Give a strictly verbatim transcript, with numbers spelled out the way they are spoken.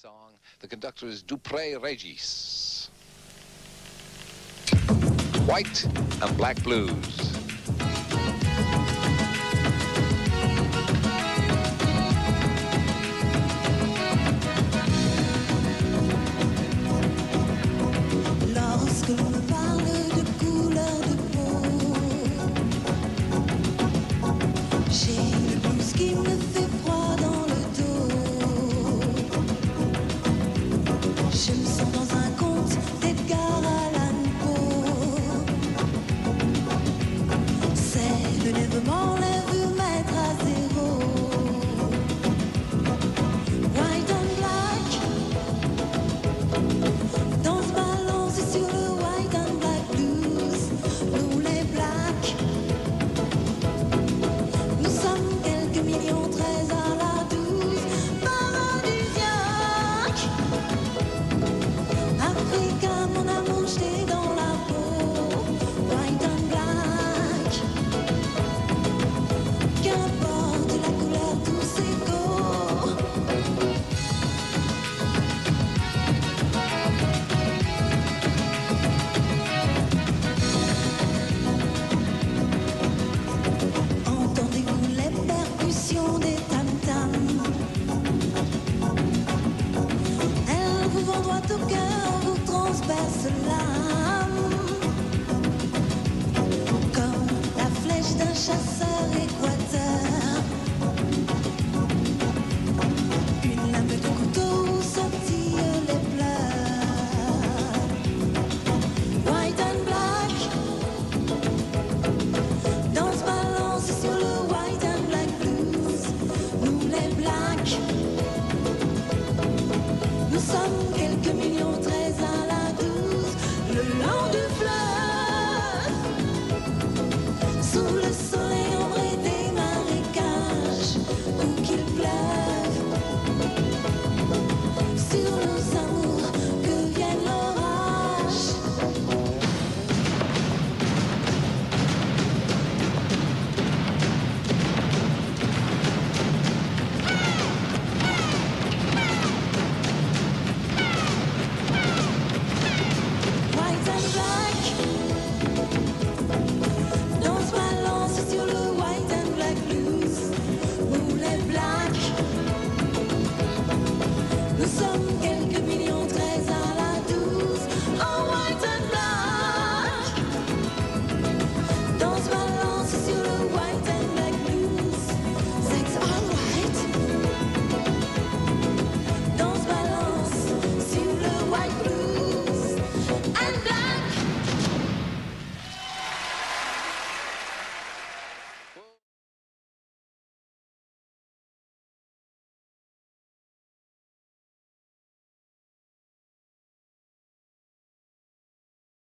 song. The conductor is Dupré Regis. White and Black Blues. Lorsque l'on me parle de couleur de peau, j'ai le blues qui me fait froid dans le dos. Je me sens dans un conte d'Edgar Allan Poe. C'est le lèvement, lève mettre à zéro. White and black, dans ce balance sur le white and black blues. Nous les blacks, nous sommes quelques millions, treize à la douze. Paradisiaque, Africa, mon amour, jeté dans la peau. White and black, qu'importe la couleur, tous égaux. Entendez-vous les percussions des tam-tams? Elles vous vont droit au cœur, vous transpercent l'âme. Comme la flèche d'un chasseur